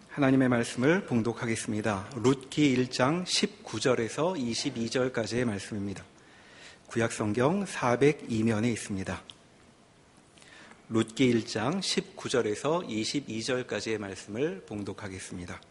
하나님의 말씀을 봉독하겠습니다. 룻기 1장 19절에서 22절까지의 말씀입니다. 구약성경 402면에 있습니다. 룻기 1장 19절에서 22절까지의 말씀을 봉독하겠습니다.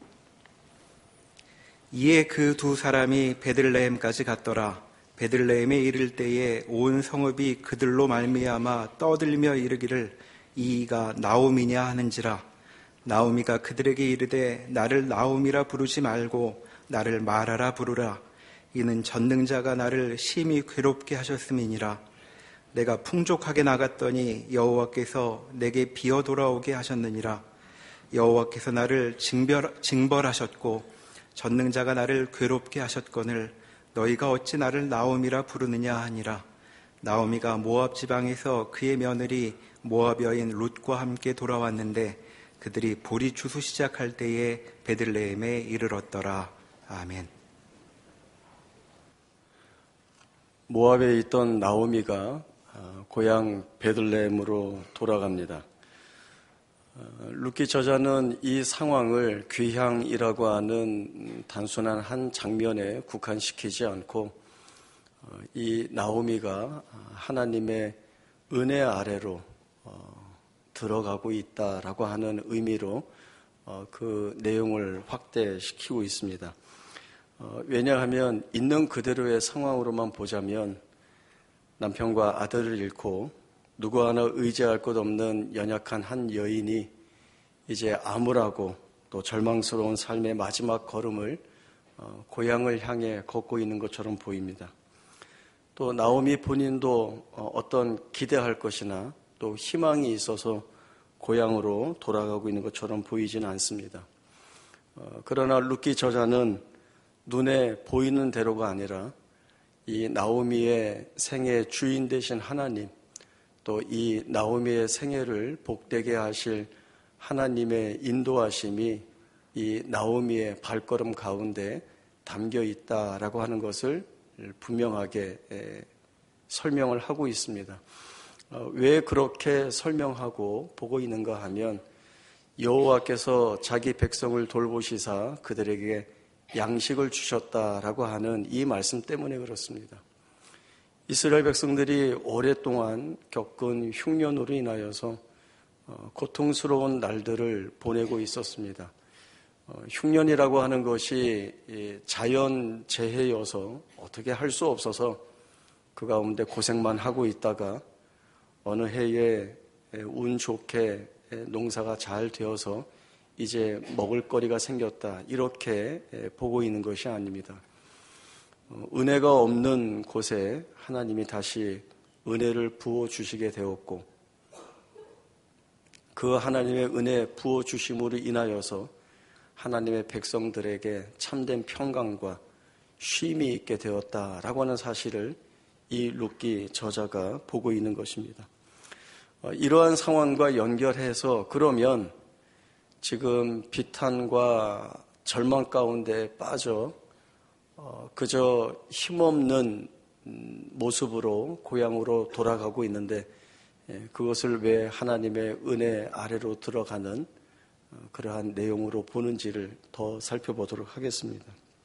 이에 그 두 사람이 베들레헴까지 갔더라. 베들레헴에 이를 때에 온 성읍이 그들로 말미암아 떠들며 이르기를 이가 나오미냐 하는지라. 나오미가 그들에게 이르되 나를 나오미라 부르지 말고 나를 마라라 부르라. 이는 전능자가 나를 심히 괴롭게 하셨음이니라. 내가 풍족하게 나갔더니 여호와께서 내게 비어 돌아오게 하셨느니라. 여호와께서 나를 징벌하셨고 전능자가 나를 괴롭게 하셨거늘 너희가 어찌 나를 나오미라 부르느냐 하니라. 나오미가 모압 지방에서 그의 며느리 모압 여인 룻과 함께 돌아왔는데 그들이 보리 추수 시작할 때에 베들레헴에 이르렀더라. 아멘. 모압에 있던 나오미가 고향 베들레헴으로 돌아갑니다. 룻기 저자는 이 상황을 귀향이라고 하는 단순한 한 장면에 국한시키지 않고 이 나오미가 하나님의 은혜 아래로 들어가고 있다라고 하는 의미로 그 내용을 확대시키고 있습니다. 왜냐하면 있는 그대로의 상황으로만 보자면 남편과 아들을 잃고 누구 하나 의지할 것 없는 연약한 한 여인이 이제 암울하고 또 절망스러운 삶의 마지막 걸음을 고향을 향해 걷고 있는 것처럼 보입니다. 또 나오미 본인도 어떤 기대할 것이나 또 희망이 있어서 고향으로 돌아가고 있는 것처럼 보이지는 않습니다. 그러나 룻기 저자는 눈에 보이는 대로가 아니라 이 나오미의 생애 주인 되신 하나님, 또 이 나오미의 생애를 복되게 하실 하나님의 인도하심이 이 나오미의 발걸음 가운데 담겨 있다라고 하는 것을 분명하게 설명을 하고 있습니다. 왜 그렇게 설명하고 보고 있는가 하면 여호와께서 자기 백성을 돌보시사 그들에게 양식을 주셨다라고 하는 이 말씀 때문에 그렇습니다. 이스라엘 백성들이 오랫동안 겪은 흉년으로 인하여서 고통스러운 날들을 보내고 있었습니다. 흉년이라고 하는 것이 자연 재해여서 어떻게 할 수 없어서 그 가운데 고생만 하고 있다가 어느 해에 운 좋게 농사가 잘 되어서 이제 먹을 거리가 생겼다, 이렇게 보고 있는 것이 아닙니다. 은혜가 없는 곳에 하나님이 다시 은혜를 부어주시게 되었고 그 하나님의 은혜 부어주심으로 인하여서 하나님의 백성들에게 참된 평강과 쉼이 있게 되었다라고 하는 사실을 이 룻기 저자가 보고 있는 것입니다. 이러한 상황과 연결해서 그러면 지금 비탄과 절망 가운데 빠져 그저 힘없는 모습으로 고향으로 돌아가고 있는데 그것을 왜 하나님의 은혜 아래로 들어가는 그러한 내용으로 보는지를 더 살펴보도록 하겠습니다.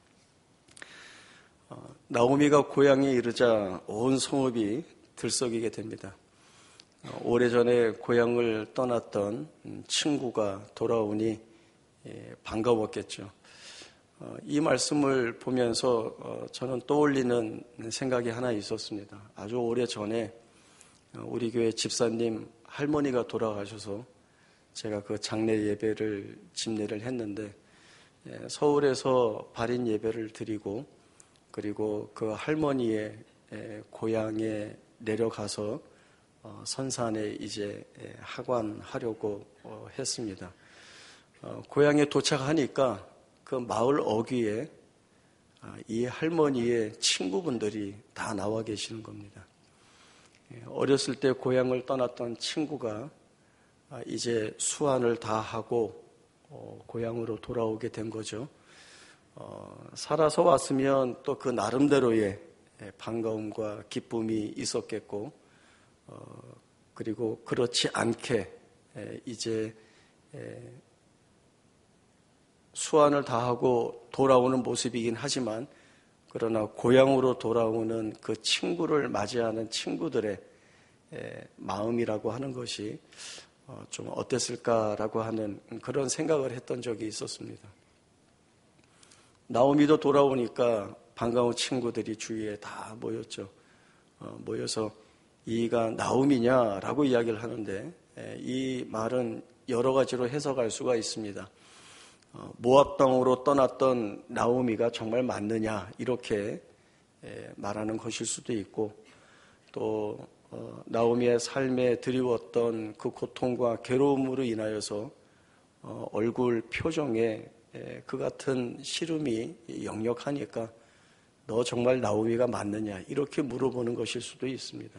나오미가 고향에 이르자 온 성읍이 들썩이게 됩니다. 오래전에 고향을 떠났던 친구가 돌아오니 반가웠겠죠. 이 말씀을 보면서 저는 떠올리는 생각이 하나 있었습니다. 아주 오래전에 우리 교회 집사님 할머니가 돌아가셔서 제가 그 장례 예배를 집례를 했는데 서울에서 발인 예배를 드리고 그리고 그 할머니의 고향에 내려가서 선산에 이제 하관하려고 했습니다. 고향에 도착하니까 그 마을 어귀에 이 할머니의 친구분들이 다 나와 계시는 겁니다. 어렸을 때 고향을 떠났던 친구가 이제 수환을 다 하고 고향으로 돌아오게 된 거죠. 살아서 왔으면 또 그 나름대로의 반가움과 기쁨이 있었겠고 그리고 그렇지 않게 이제 수완을 다하고 돌아오는 모습이긴 하지만 그러나 고향으로 돌아오는 그 친구를 맞이하는 친구들의 마음이라고 하는 것이 좀 어땠을까라고 하는 그런 생각을 했던 적이 있었습니다. 나오미도 돌아오니까 반가운 친구들이 주위에 다 모였죠. 모여서 이가 나오미냐라고 이야기를 하는데 이 말은 여러 가지로 해석할 수가 있습니다. 모압 땅으로 떠났던 나오미가 정말 맞느냐 이렇게 말하는 것일 수도 있고 또 나오미의 삶에 드리웠던 그 고통과 괴로움으로 인하여서 얼굴 표정에 그 같은 시름이 역력하니까 너 정말 나오미가 맞느냐 이렇게 물어보는 것일 수도 있습니다.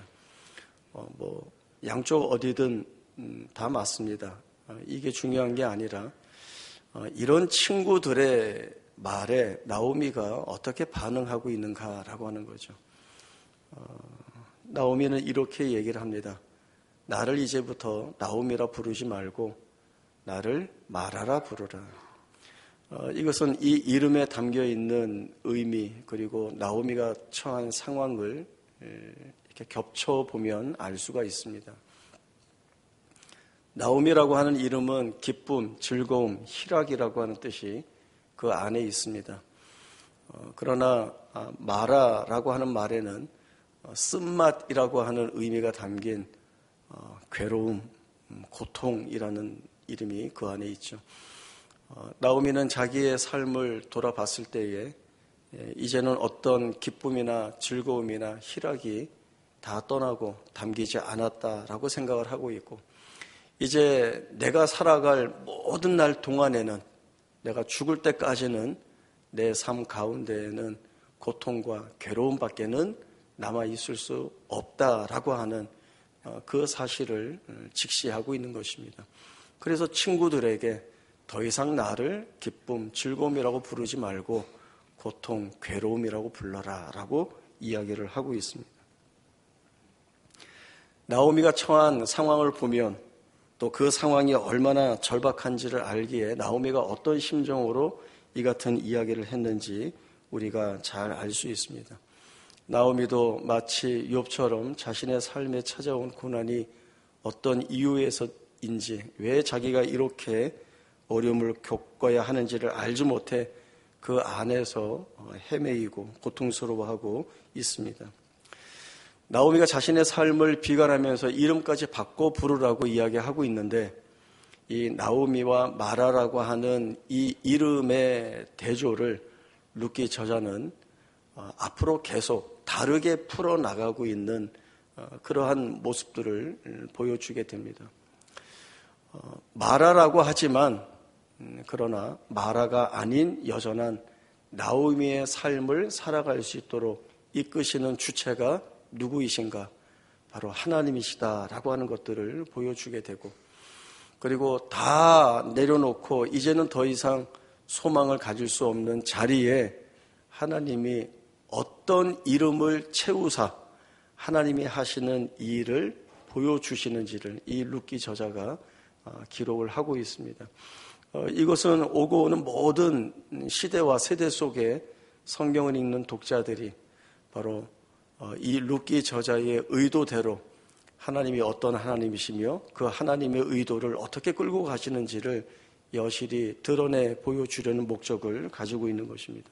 양쪽 어디든 다 맞습니다. 이게 중요한 게 아니라 이런 친구들의 말에 나오미가 어떻게 반응하고 있는가라고 하는 거죠. 나오미는 이렇게 얘기를 합니다. 나를 이제부터 나오미라 부르지 말고 나를 마라라 부르라. 이것은 이 이름에 담겨 있는 의미 그리고 나오미가 처한 상황을 이렇게 겹쳐보면 알 수가 있습니다. 나오미라고 하는 이름은 기쁨, 즐거움, 희락이라고 하는 뜻이 그 안에 있습니다. 그러나 마라라고 하는 말에는 쓴맛이라고 하는 의미가 담긴 괴로움, 고통이라는 이름이 그 안에 있죠. 나오미는 자기의 삶을 돌아봤을 때에 이제는 어떤 기쁨이나 즐거움이나 희락이 다 떠나고 담기지 않았다라고 생각을 하고 있고 이제 내가 살아갈 모든 날 동안에는 내가 죽을 때까지는 내 삶 가운데에는 고통과 괴로움밖에는 남아있을 수 없다라고 하는 그 사실을 직시하고 있는 것입니다. 그래서 친구들에게 더 이상 나를 기쁨, 즐거움이라고 부르지 말고 고통, 괴로움이라고 불러라 라고 이야기를 하고 있습니다. 나오미가 처한 상황을 보면 또 그 상황이 얼마나 절박한지를 알기에 나오미가 어떤 심정으로 이 같은 이야기를 했는지 우리가 잘 알 수 있습니다. 나오미도 마치 욥처럼 자신의 삶에 찾아온 고난이 어떤 이유에서인지 왜 자기가 이렇게 어려움을 겪어야 하는지를 알지 못해 그 안에서 헤매이고 고통스러워하고 있습니다. 나오미가 자신의 삶을 비관하면서 이름까지 바꿔 부르라고 이야기하고 있는데 이 나오미와 마라라고 하는 이 이름의 대조를 룻기 저자는 앞으로 계속 다르게 풀어나가고 있는 그러한 모습들을 보여주게 됩니다. 마라라고 하지만 그러나 마라가 아닌 여전한 나오미의 삶을 살아갈 수 있도록 이끄시는 주체가 누구이신가? 바로 하나님이시다라고 하는 것들을 보여주게 되고 그리고 다 내려놓고 이제는 더 이상 소망을 가질 수 없는 자리에 하나님이 어떤 이름을 채우사 하나님이 하시는 이 일을 보여주시는지를 이 룻기 저자가 기록을 하고 있습니다. 이것은 오고 오는 모든 시대와 세대 속에 성경을 읽는 독자들이 바로 이 룻기 저자의 의도대로 하나님이 어떤 하나님이시며 그 하나님의 의도를 어떻게 끌고 가시는지를 여실히 드러내 보여주려는 목적을 가지고 있는 것입니다.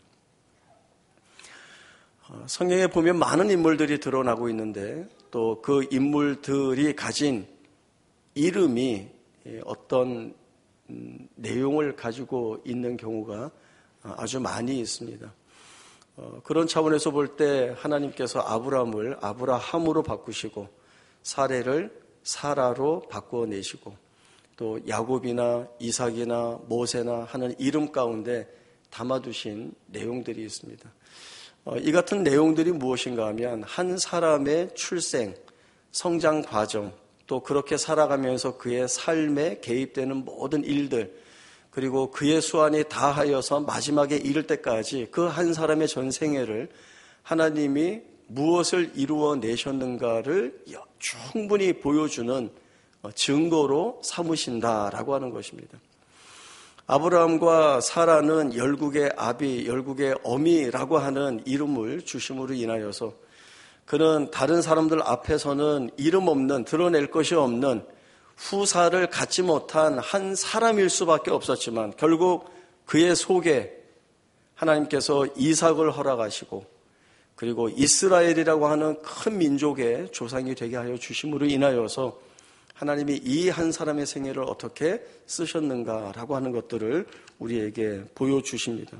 성경에 보면 많은 인물들이 드러나고 있는데 또 그 인물들이 가진 이름이 어떤 내용을 가지고 있는 경우가 아주 많이 있습니다. 그런 차원에서 볼 때 하나님께서 아브라함을 아브라함으로 바꾸시고 사레를 사라로 바꿔내시고 또 야곱이나 이삭이나 모세나 하는 이름 가운데 담아두신 내용들이 있습니다. 이 같은 내용들이 무엇인가 하면 한 사람의 출생, 성장 과정, 또 그렇게 살아가면서 그의 삶에 개입되는 모든 일들, 그리고 그의 수완이 다하여서 마지막에 이를 때까지 그 한 사람의 전생애를 하나님이 무엇을 이루어내셨는가를 충분히 보여주는 증거로 삼으신다라고 하는 것입니다. 아브라함과 사라는 열국의 아비, 열국의 어미라고 하는 이름을 주심으로 인하여서 그는 다른 사람들 앞에서는 이름 없는, 드러낼 것이 없는 후사를 갖지 못한 한 사람일 수밖에 없었지만 결국 그의 속에 하나님께서 이삭을 허락하시고 그리고 이스라엘이라고 하는 큰 민족의 조상이 되게 하여 주심으로 인하여서 하나님이 이 한 사람의 생애를 어떻게 쓰셨는가라고 하는 것들을 우리에게 보여주십니다.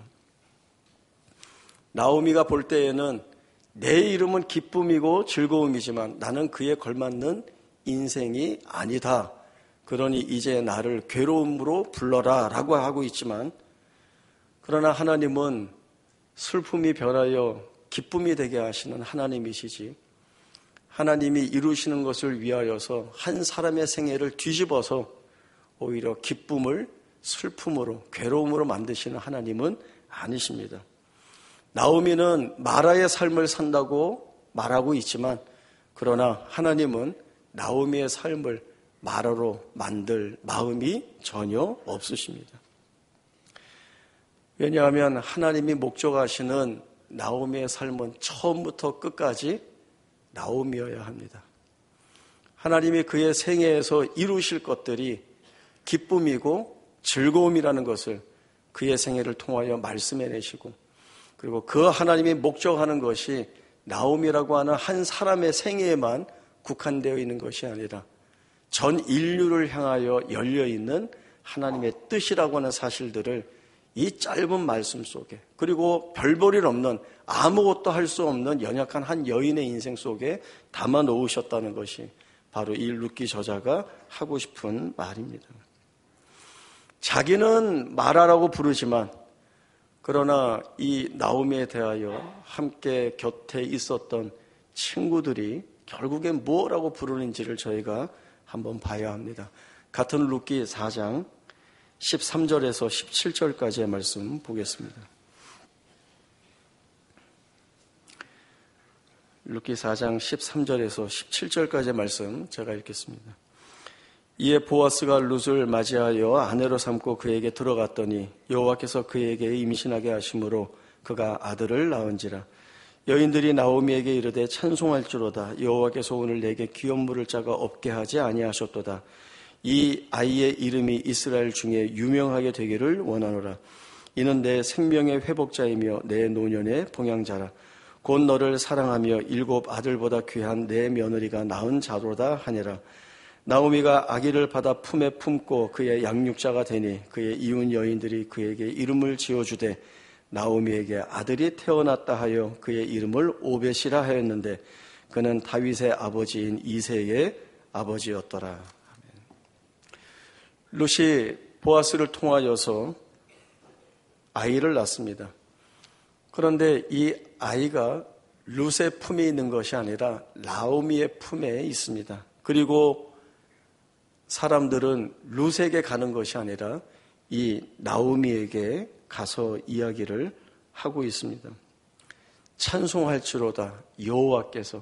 나오미가 볼 때에는 내 이름은 기쁨이고 즐거움이지만 나는 그에 걸맞는 인생이 아니다. 그러니 이제 나를 괴로움으로 불러라 라고 하고 있지만 그러나 하나님은 슬픔이 변하여 기쁨이 되게 하시는 하나님이시지 하나님이 이루시는 것을 위하여서 한 사람의 생애를 뒤집어서 오히려 기쁨을 슬픔으로 괴로움으로 만드시는 하나님은 아니십니다. 나오미는 마라의 삶을 산다고 말하고 있지만 그러나 하나님은 나오미의 삶을 마라로 만들 마음이 전혀 없으십니다. 왜냐하면 하나님이 목적하시는 나오미의 삶은 처음부터 끝까지 나오미여야 합니다. 하나님이 그의 생애에서 이루실 것들이 기쁨이고 즐거움이라는 것을 그의 생애를 통하여 말씀해내시고 그리고 그 하나님이 목적하는 것이 나오미라고 하는 한 사람의 생애에만 국한되어 있는 것이 아니라 전 인류를 향하여 열려있는 하나님의 뜻이라고 하는 사실들을 이 짧은 말씀 속에 그리고 별 볼 일 없는 아무것도 할 수 없는 연약한 한 여인의 인생 속에 담아 놓으셨다는 것이 바로 이 룻기 저자가 하고 싶은 말입니다. 자기는 마라라고 부르지만 그러나 이 나오미에 대하여 함께 곁에 있었던 친구들이 결국엔 뭐라고 부르는지를 저희가 한번 봐야 합니다. 같은 룻기 4장 13절에서 17절까지의 말씀 보겠습니다. 룻기 4장 13절에서 17절까지의 말씀 제가 읽겠습니다. 이에 보아스가 룻을 맞이하여 아내로 삼고 그에게 들어갔더니 여호와께서 그에게 임신하게 하심으로 그가 아들을 낳은지라. 여인들이 나오미에게 이르되 찬송할지로다. 여호와께서 오늘 내게 기업 물을 자가 없게 하지 아니하셨도다. 이 아이의 이름이 이스라엘 중에 유명하게 되기를 원하노라. 이는 내 생명의 회복자이며 내 노년의 봉양자라. 곧 너를 사랑하며 7 아들보다 귀한 내 며느리가 낳은 자로다 하니라. 나오미가 아기를 받아 품에 품고 그의 양육자가 되니 그의 이웃 여인들이 그에게 이름을 지어주되 나오미에게 아들이 태어났다 하여 그의 이름을 오벳이라 하였는데 그는 다윗의 아버지인 이새의 아버지였더라. 룻이 보아스를 통하여서 아이를 낳습니다. 그런데 이 아이가 룻의 품에 있는 것이 아니라 나오미의 품에 있습니다. 그리고 사람들은 룻에게 가는 것이 아니라 이 나오미에게 가서 이야기를 하고 있습니다. 찬송할지로다 여호와께서.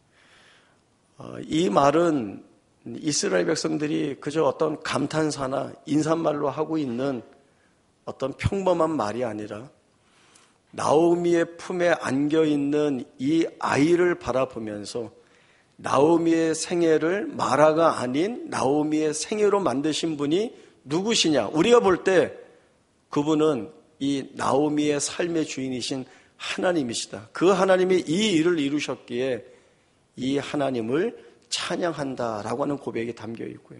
이 말은 이스라엘 백성들이 그저 어떤 감탄사나 인사말로 하고 있는 어떤 평범한 말이 아니라 나오미의 품에 안겨있는 이 아이를 바라보면서 나오미의 생애를 마라가 아닌 나오미의 생애로 만드신 분이 누구시냐? 우리가 볼 때 그분은 이 나오미의 삶의 주인이신 하나님이시다. 그 하나님이 이 일을 이루셨기에 이 하나님을 찬양한다라고 하는 고백이 담겨 있고요.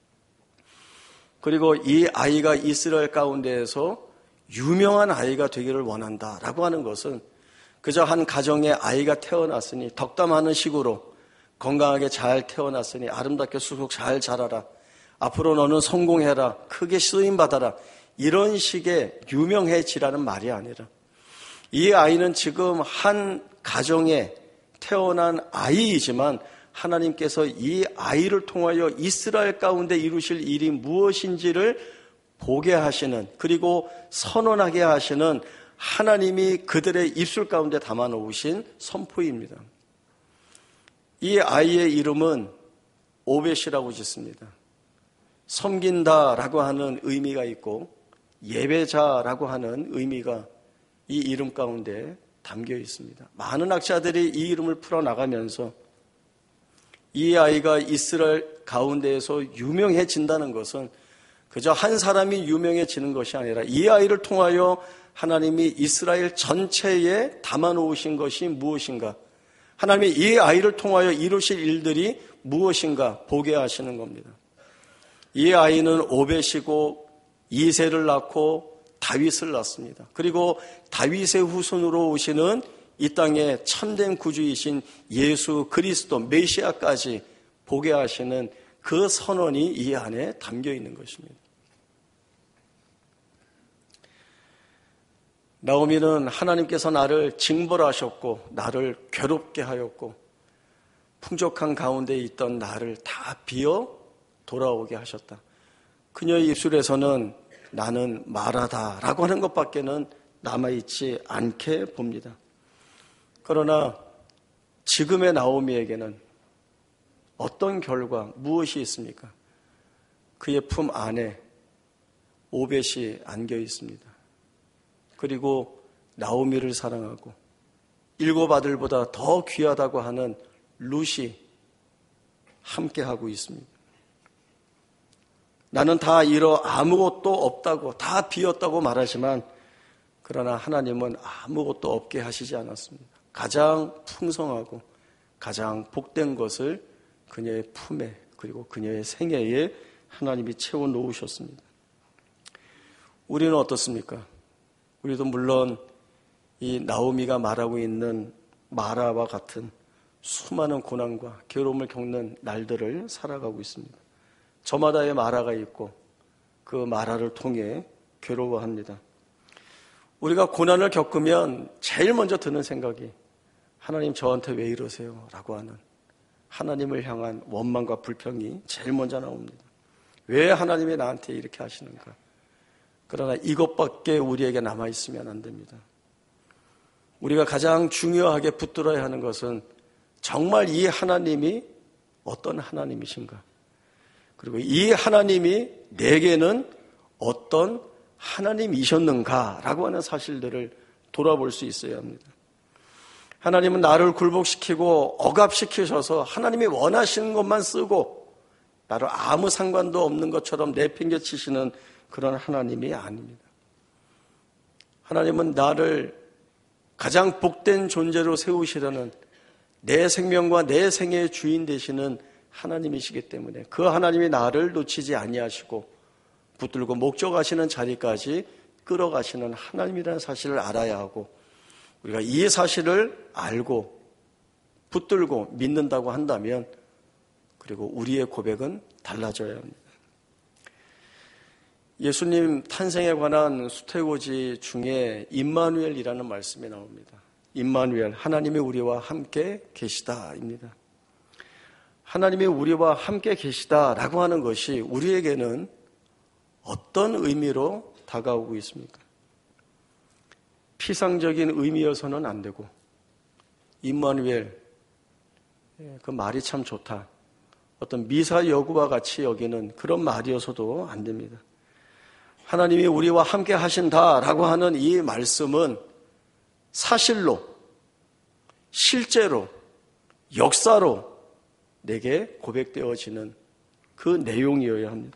그리고 이 아이가 이스라엘 가운데에서 유명한 아이가 되기를 원한다라고 하는 것은 그저 한 가정에 아이가 태어났으니 덕담하는 식으로 건강하게 잘 태어났으니 아름답게 쑥쑥 잘 자라라. 앞으로 너는 성공해라. 크게 쓰임받아라. 이런 식의 유명해지라는 말이 아니라 이 아이는 지금 한 가정에 태어난 아이이지만 하나님께서 이 아이를 통하여 이스라엘 가운데 이루실 일이 무엇인지를 보게 하시는 그리고 선언하게 하시는 하나님이 그들의 입술 가운데 담아 놓으신 선포입니다. 이 아이의 이름은 오벳이라고 짓습니다. 섬긴다라고 하는 의미가 있고 예배자라고 하는 의미가 이 이름 가운데 담겨 있습니다. 많은 학자들이 이 이름을 풀어나가면서 이 아이가 이스라엘 가운데에서 유명해진다는 것은 그저 한 사람이 유명해지는 것이 아니라 이 아이를 통하여 하나님이 이스라엘 전체에 담아놓으신 것이 무엇인가, 하나님이 이 아이를 통하여 이루실 일들이 무엇인가 보게 하시는 겁니다. 이 아이는 오벳이고 이새를 낳고 다윗을 낳습니다. 그리고 다윗의 후손으로 오시는 이 땅의 참된 구주이신 예수 그리스도 메시아까지 보게 하시는 그 선언이 이 안에 담겨 있는 것입니다. 나오미는 하나님께서 나를 징벌하셨고 나를 괴롭게 하였고 풍족한 가운데 있던 나를 다 비워 돌아오게 하셨다. 그녀의 입술에서는 나는 말하다라고 하는 것밖에는 남아있지 않게 봅니다. 그러나 지금의 나오미에게는 어떤 결과, 무엇이 있습니까? 그의 품 안에 오벳이 안겨 있습니다. 그리고 나오미를 사랑하고 7 아들보다 더 귀하다고 하는 룻이 함께하고 있습니다. 나는 다 잃어 아무것도 없다고, 다 비었다고 말하지만 그러나 하나님은 아무것도 없게 하시지 않았습니다. 가장 풍성하고 가장 복된 것을 그녀의 품에 그리고 그녀의 생애에 하나님이 채워 놓으셨습니다. 우리는 어떻습니까? 우리도 물론 이 나오미가 말하고 있는 마라와 같은 수많은 고난과 괴로움을 겪는 날들을 살아가고 있습니다. 저마다의 마라가 있고 그 마라를 통해 괴로워합니다. 우리가 고난을 겪으면 제일 먼저 드는 생각이 하나님 저한테 왜 이러세요? 라고 하는 하나님을 향한 원망과 불평이 제일 먼저 나옵니다. 왜 하나님이 나한테 이렇게 하시는가? 그러나 이것밖에 우리에게 남아있으면 안 됩니다. 우리가 가장 중요하게 붙들어야 하는 것은 정말 이 하나님이 어떤 하나님이신가? 그리고 이 하나님이 내게는 어떤 하나님이셨는가라고 하는 사실들을 돌아볼 수 있어야 합니다. 하나님은 나를 굴복시키고 억압시키셔서 하나님이 원하시는 것만 쓰고 나를 아무 상관도 없는 것처럼 내팽개치시는 그런 하나님이 아닙니다. 하나님은 나를 가장 복된 존재로 세우시려는 내 생명과 내 생애의 주인 되시는 하나님이시기 때문에 그 하나님이 나를 놓치지 아니하시고 붙들고 목적하시는 자리까지 끌어가시는 하나님이라는 사실을 알아야 하고 우리가 이 사실을 알고 붙들고 믿는다고 한다면 그리고 우리의 고백은 달라져야 합니다. 예수님 탄생에 관한 수태고지 중에 임마누엘이라는 말씀이 나옵니다. 임마누엘, 하나님이 우리와 함께 계시다입니다. 하나님이 우리와 함께 계시다라고 하는 것이 우리에게는 어떤 의미로 다가오고 있습니까? 피상적인 의미여서는 안 되고 임마누엘, 그 말이 참 좋다. 어떤 미사여구와 같이 여기는 그런 말이어서도 안 됩니다. 하나님이 우리와 함께 하신다라고 하는 이 말씀은 사실로, 실제로, 역사로 내게 고백되어지는 그 내용이어야 합니다.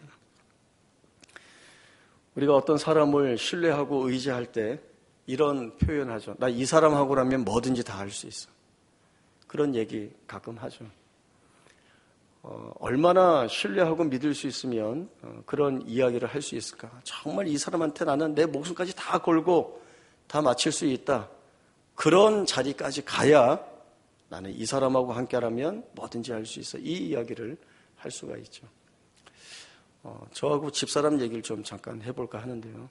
우리가 어떤 사람을 신뢰하고 의지할 때 이런 표현하죠. 나 이 사람하고라면 뭐든지 다 할 수 있어. 그런 얘기 가끔 하죠. 얼마나 신뢰하고 믿을 수 있으면 그런 이야기를 할 수 있을까? 정말 이 사람한테 나는 내 목숨까지 다 걸고 다 바칠 수 있다. 그런 자리까지 가야 나는 이 사람하고 함께라면 뭐든지 할 수 있어. 이 이야기를 할 수가 있죠. 저하고 집사람 얘기를 좀 잠깐 해볼까 하는데요.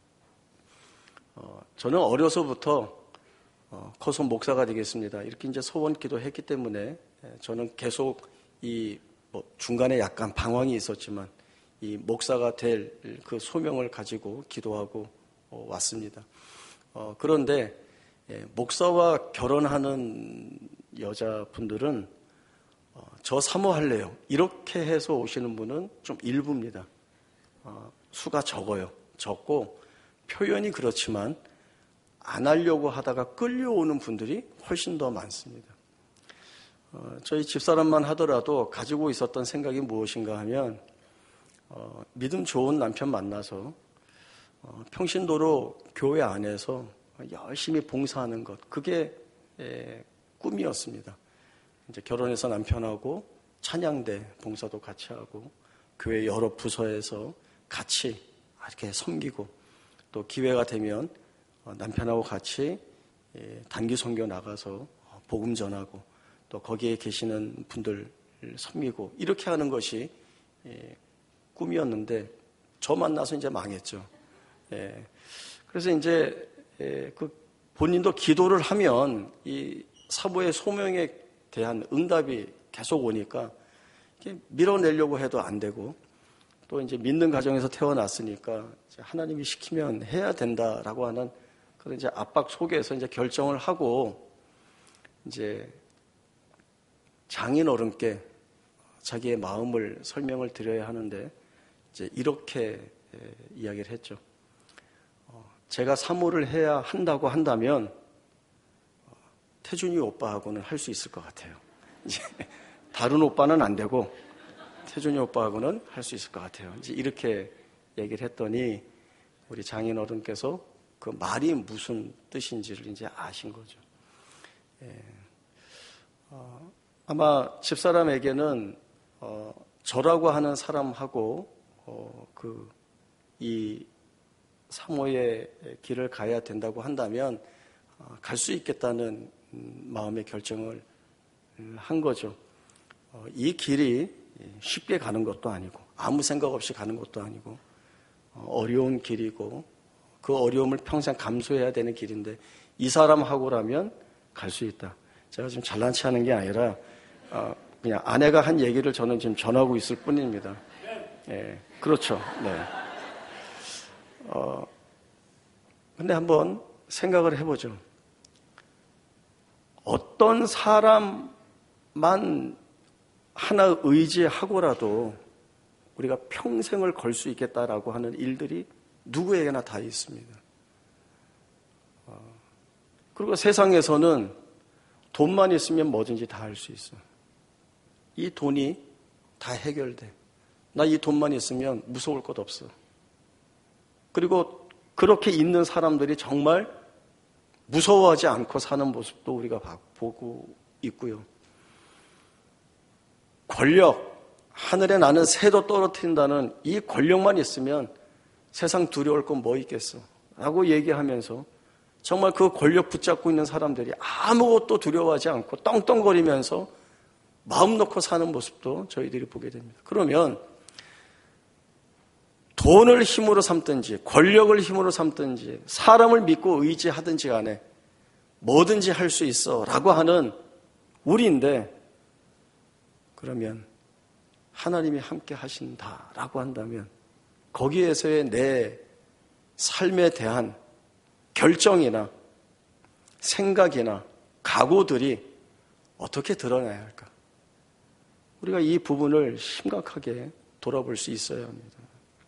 저는 어려서부터 커서 목사가 되겠습니다. 이렇게 이제 소원 기도했기 때문에 저는 계속 중간에 약간 방황이 있었지만 이 목사가 될 그 소명을 가지고 기도하고 왔습니다. 그런데 목사와 결혼하는 여자분들은 저 사모할래요. 이렇게 해서 오시는 분은 좀 일부입니다. 수가 적어요. 적고 표현이 그렇지만 안 하려고 하다가 끌려오는 분들이 훨씬 더 많습니다. 저희 집사람만 하더라도 가지고 있었던 생각이 무엇인가 하면 믿음 좋은 남편 만나서 평신도로 교회 안에서 열심히 봉사하는 것, 그게 꿈이었습니다. 이제 결혼해서 남편하고 찬양대 봉사도 같이 하고 교회 여러 부서에서 같이 이렇게 섬기고 또 기회가 되면 남편하고 같이 단기 선교 나가서 복음 전하고 또 거기에 계시는 분들 섬기고 이렇게 하는 것이 꿈이었는데 저 만나서 이제 망했죠. 그래서 이제 그 본인도 기도를 하면 이 사모의 소명에 대한 응답이 계속 오니까 밀어내려고 해도 안 되고 또 이제 믿는 가정에서 태어났으니까 이제 하나님이 시키면 해야 된다라고 하는 그런 이제 압박 속에서 이제 결정을 하고 이제 장인 어른께 자기의 마음을 설명을 드려야 하는데 이제 이렇게 이야기를 했죠. 제가 사모를 해야 한다고 한다면 태준이 오빠하고는 할 수 있을 것 같아요. 이제 다른 오빠는 안 되고 태준이 오빠하고는 할 수 있을 것 같아요. 이제 이렇게 얘기를 했더니 우리 장인 어른께서 그 말이 무슨 뜻인지를 이제 아신 거죠. 아마 집사람에게는 저라고 하는 사람하고 이 사모의 길을 가야 된다고 한다면 갈 수 있겠다는 마음의 결정을 한 거죠. 이 길이 쉽게 가는 것도 아니고 아무 생각 없이 가는 것도 아니고 어려운 길이고 그 어려움을 평생 감수해야 되는 길인데 이 사람하고라면 갈 수 있다. 제가 지금 잘난 체 하는 게 아니라 그냥 아내가 한 얘기를 저는 지금 전하고 있을 뿐입니다. 그렇죠. 네. 근데 한번 생각을 해보죠. 어떤 사람만 하나 의지하고라도 우리가 평생을 걸 수 있겠다라고 하는 일들이 누구에게나 다 있습니다. 그리고 세상에서는 돈만 있으면 뭐든지 다 할 수 있어. 이 돈이 다 해결돼. 나 이 돈만 있으면 무서울 것 없어. 그리고 그렇게 있는 사람들이 정말 무서워하지 않고 사는 모습도 우리가 보고 있고요. 권력, 하늘에 나는 새도 떨어뜨린다는 이 권력만 있으면 세상 두려울 건 뭐 있겠어? 라고 얘기하면서 정말 그 권력 붙잡고 있는 사람들이 아무것도 두려워하지 않고 떵떵거리면서 마음 놓고 사는 모습도 저희들이 보게 됩니다. 그러면 돈을 힘으로 삼든지 권력을 힘으로 삼든지 사람을 믿고 의지하든지 간에 뭐든지 할 수 있어 라고 하는 우리인데 그러면 하나님이 함께 하신다라고 한다면 거기에서의 내 삶에 대한 결정이나 생각이나 각오들이 어떻게 드러나야 할까? 우리가 이 부분을 심각하게 돌아볼 수 있어야 합니다.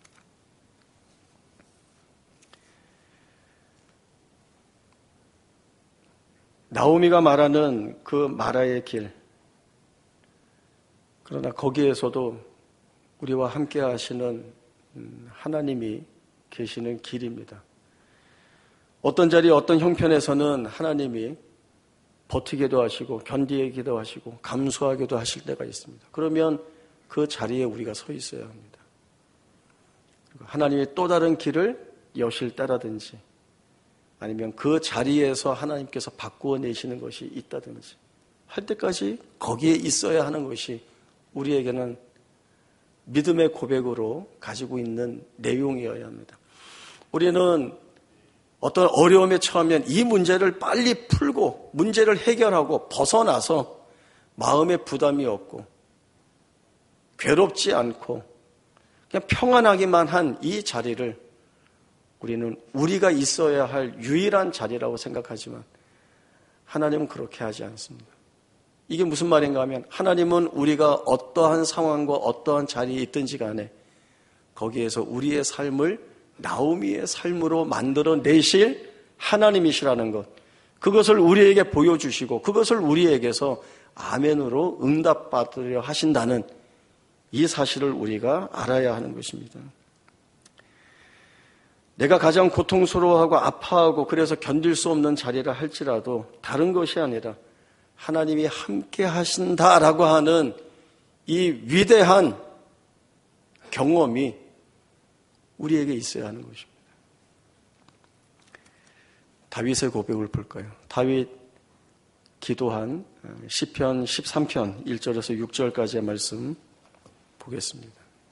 나오미가 말하는 그 마라의 길, 그러나 거기에서도 우리와 함께 하시는 하나님이 계시는 길입니다. 어떤 자리, 어떤 형편에서는 하나님이 버티게도 하시고 견디기도 하시고 감수하게도 하실 때가 있습니다. 그러면 그 자리에 우리가 서 있어야 합니다. 하나님이 또 다른 길을 여실 때라든지 아니면 그 자리에서 하나님께서 바꾸어 내시는 것이 있다든지 할 때까지 거기에 있어야 하는 것이 우리에게는 믿음의 고백으로 가지고 있는 내용이어야 합니다. 우리는 어떤 어려움에 처하면 이 문제를 빨리 풀고 문제를 해결하고 벗어나서 마음에 부담이 없고 괴롭지 않고 그냥 평안하기만 한 이 자리를 우리는 우리가 있어야 할 유일한 자리라고 생각하지만 하나님은 그렇게 하지 않습니다. 이게 무슨 말인가 하면 하나님은 우리가 어떠한 상황과 어떠한 자리에 있든지 간에 거기에서 우리의 삶을 나오미의 삶으로 만들어내실 하나님이시라는 것, 그것을 우리에게 보여주시고 그것을 우리에게서 아멘으로 응답받으려 하신다는 이 사실을 우리가 알아야 하는 것입니다. 내가 가장 고통스러워하고 아파하고 그래서 견딜 수 없는 자리라 할지라도 다른 것이 아니라 하나님이 함께 하신다라고 하는 이 위대한 경험이 우리에게 있어야 하는 것입니다. 다윗의 고백을 볼까요? 다윗 기도한 시편 13편 1절에서 6절까지의 말씀 보겠습니다.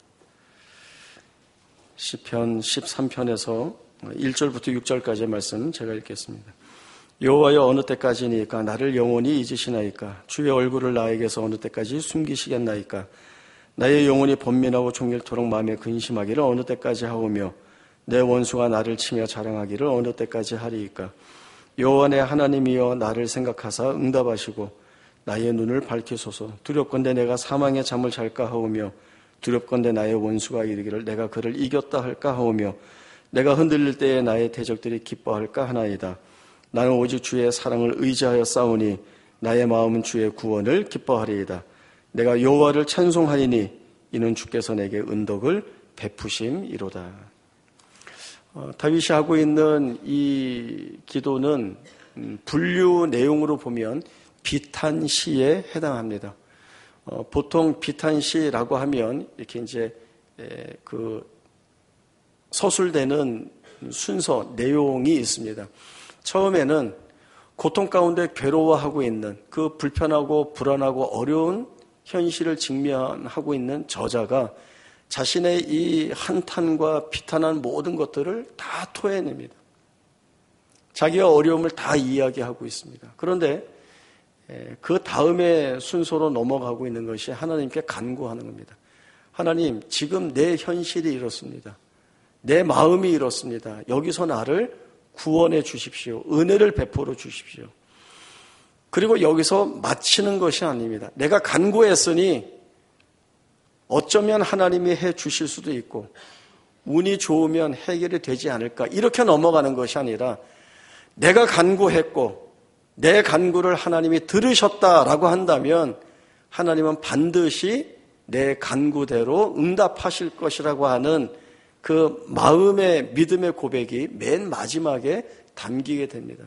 시편 13편에서 1절부터 6절까지의 말씀 제가 읽겠습니다. 여호와여, 어느 때까지니까 나를 영원히 잊으시나이까? 주의 얼굴을 나에게서 어느 때까지 숨기시겠나이까? 나의 영혼이 번민하고 종일토록 마음에 근심하기를 어느 때까지 하오며 내 원수가 나를 치며 자랑하기를 어느 때까지 하리이까? 여호와 내 하나님이여, 나를 생각하사 응답하시고 나의 눈을 밝히소서. 두렵건대 내가 사망의 잠을 잘까 하오며 두렵건대 나의 원수가 이르기를 내가 그를 이겼다 할까 하오며 내가 흔들릴 때에 나의 대적들이 기뻐할까 하나이다. 나는 오직 주의 사랑을 의지하여 싸우니 나의 마음은 주의 구원을 기뻐하리이다. 내가 여호와를 찬송하리니 이는 주께서 내게 은덕을 베푸심이로다. 다윗이 하고 있는 이 기도는 분류 내용으로 보면 비탄시에 해당합니다. 보통 비탄시라고 하면 이렇게 이제 그 서술되는 순서 내용이 있습니다. 처음에는 고통 가운데 괴로워하고 있는 그 불편하고 불안하고 어려운 현실을 직면하고 있는 저자가 자신의 이 한탄과 비탄한 모든 것들을 다 토해냅니다. 자기의 어려움을 다 이야기하고 있습니다. 그런데 그 다음에 순서로 넘어가고 있는 것이 하나님께 간구하는 겁니다. 하나님, 지금 내 현실이 이렇습니다. 내 마음이 이렇습니다. 여기서 나를 구원해 주십시오. 은혜를 베풀어 주십시오. 그리고 여기서 마치는 것이 아닙니다. 내가 간구했으니 어쩌면 하나님이 해 주실 수도 있고 운이 좋으면 해결이 되지 않을까, 이렇게 넘어가는 것이 아니라 내가 간구했고 내 간구를 하나님이 들으셨다라고 한다면 하나님은 반드시 내 간구대로 응답하실 것이라고 하는 그 마음의 믿음의 고백이 맨 마지막에 담기게 됩니다.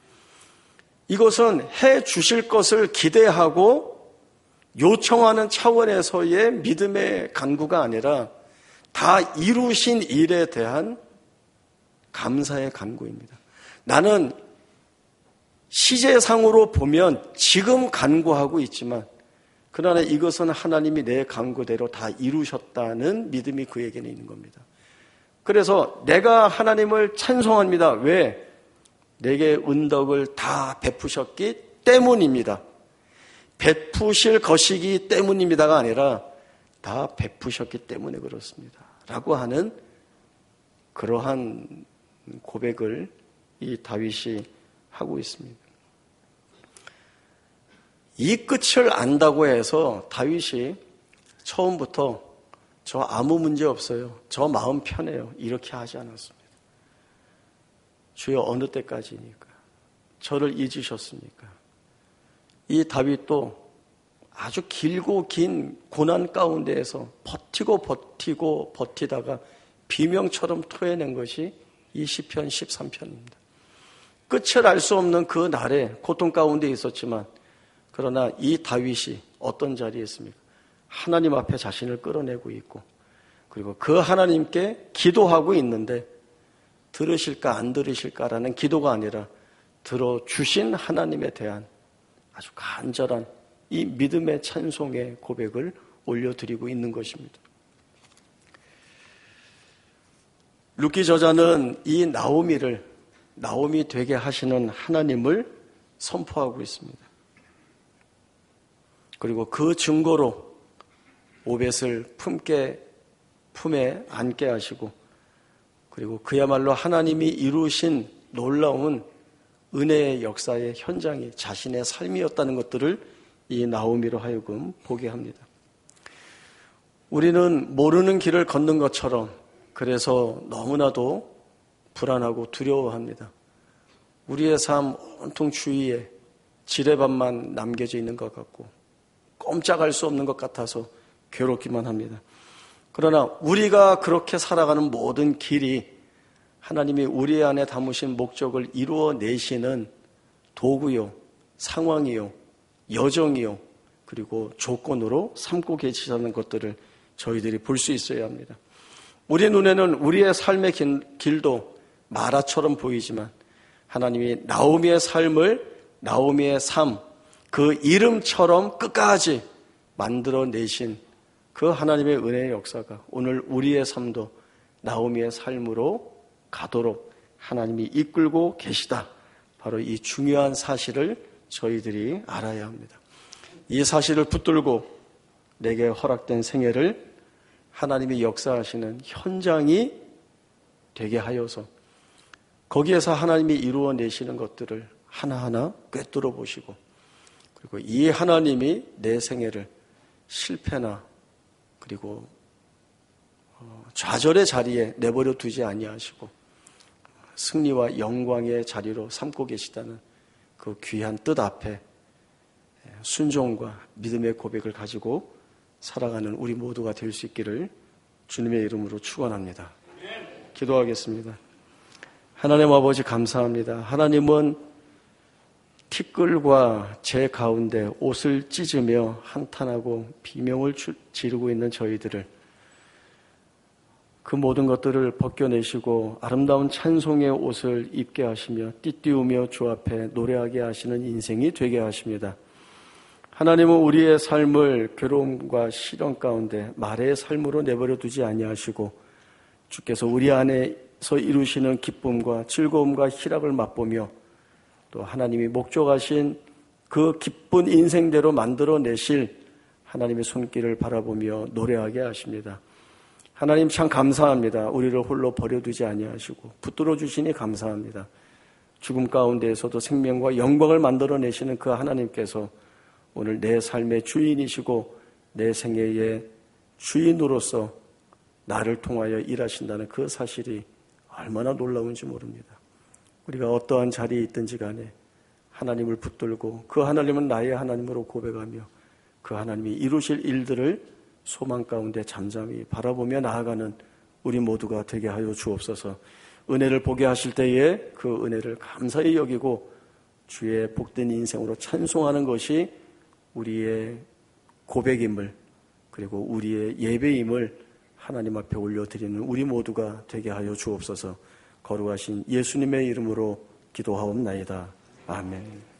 이것은 해 주실 것을 기대하고 요청하는 차원에서의 믿음의 간구가 아니라 다 이루신 일에 대한 감사의 간구입니다. 나는 시제상으로 보면 지금 간구하고 있지만 그러나 이것은 하나님이 내 간구대로 다 이루셨다는 믿음이 그에게는 있는 겁니다. 그래서 내가 하나님을 찬송합니다. 왜? 내게 은덕을 다 베푸셨기 때문입니다. 베푸실 것이기 때문입니다가 아니라 다 베푸셨기 때문에 그렇습니다. 라고 하는 그러한 고백을 이 다윗이 하고 있습니다. 이 끝을 안다고 해서 다윗이 처음부터 저 아무 문제 없어요, 저 마음 편해요, 이렇게 하지 않았습니다. 주여, 어느 때까지니까 저를 잊으셨습니까? 이 다윗도 아주 길고 긴 고난 가운데에서 버티다가 비명처럼 토해낸 것이 이 시편 13편입니다. 끝을 알 수 없는 그 날에 고통 가운데 있었지만 그러나 이 다윗이 어떤 자리에 있습니까? 하나님 앞에 자신을 끌어내고 있고 그리고 그 하나님께 기도하고 있는데 들으실까 안 들으실까라는 기도가 아니라 들어주신 하나님에 대한 아주 간절한 이 믿음의 찬송의 고백을 올려드리고 있는 것입니다. 룻기 저자는 이 나오미 되게 하시는 하나님을 선포하고 있습니다. 그리고 그 증거로 오벳을 품에 안게 하시고 그리고 그야말로 하나님이 이루신 놀라운 은혜의 역사의 현장이 자신의 삶이었다는 것들을 이 나오미로 하여금 보게 합니다. 우리는 모르는 길을 걷는 것처럼 그래서 너무나도 불안하고 두려워합니다. 우리의 삶 온통 주위에 지뢰밭만 남겨져 있는 것 같고 꼼짝할 수 없는 것 같아서 괴롭기만 합니다. 그러나 우리가 그렇게 살아가는 모든 길이 하나님이 우리 안에 담으신 목적을 이루어내시는 도구요, 상황이요, 여정이요, 그리고 조건으로 삼고 계시다는 것들을 저희들이 볼 수 있어야 합니다. 우리 눈에는 우리의 삶의 길도 마라처럼 보이지만 하나님이 나오미의 삶을, 나오미의 삶, 그 이름처럼 끝까지 만들어내신 그 하나님의 은혜의 역사가 오늘 우리의 삶도 나오미의 삶으로 가도록 하나님이 이끌고 계시다. 바로 이 중요한 사실을 저희들이 알아야 합니다. 이 사실을 붙들고 내게 허락된 생애를 하나님이 역사하시는 현장이 되게 하여서 거기에서 하나님이 이루어내시는 것들을 하나하나 꿰뚫어 보시고 그리고 이 하나님이 내 생애를 실패나 그리고 좌절의 자리에 내버려 두지 아니하시고 승리와 영광의 자리로 삼고 계시다는 그 귀한 뜻 앞에 순종과 믿음의 고백을 가지고 살아가는 우리 모두가 될 수 있기를 주님의 이름으로 축원합니다. 기도하겠습니다. 하나님 아버지 감사합니다. 하나님은 티끌과 재 가운데 옷을 찢으며 한탄하고 비명을 지르고 있는 저희들을 그 모든 것들을 벗겨내시고 아름다운 찬송의 옷을 입게 하시며 띠띠우며 주 앞에 노래하게 하시는 인생이 되게 하십니다. 하나님은 우리의 삶을 괴로움과 시련 가운데 말의 삶으로 내버려 두지 아니하시고 주께서 우리 안에서 이루시는 기쁨과 즐거움과 희락을 맛보며 또 하나님이 목적하신 그 기쁜 인생대로 만들어내실 하나님의 손길을 바라보며 노래하게 하십니다. 하나님 참 감사합니다. 우리를 홀로 버려두지 아니하시고 붙들어 주시니 감사합니다. 죽음 가운데에서도 생명과 영광을 만들어내시는 그 하나님께서 오늘 내 삶의 주인이시고 내 생애의 주인으로서 나를 통하여 일하신다는 그 사실이 얼마나 놀라운지 모릅니다. 우리가 어떠한 자리에 있든지 간에 하나님을 붙들고 그 하나님은 나의 하나님으로 고백하며 그 하나님이 이루실 일들을 소망 가운데 잠잠히 바라보며 나아가는 우리 모두가 되게 하여 주옵소서. 은혜를 보게 하실 때에 그 은혜를 감사히 여기고 주의 복된 인생으로 찬송하는 것이 우리의 고백임을 그리고 우리의 예배임을 하나님 앞에 올려드리는 우리 모두가 되게 하여 주옵소서. 거룩하신 예수님의 이름으로 기도하옵나이다. 아멘.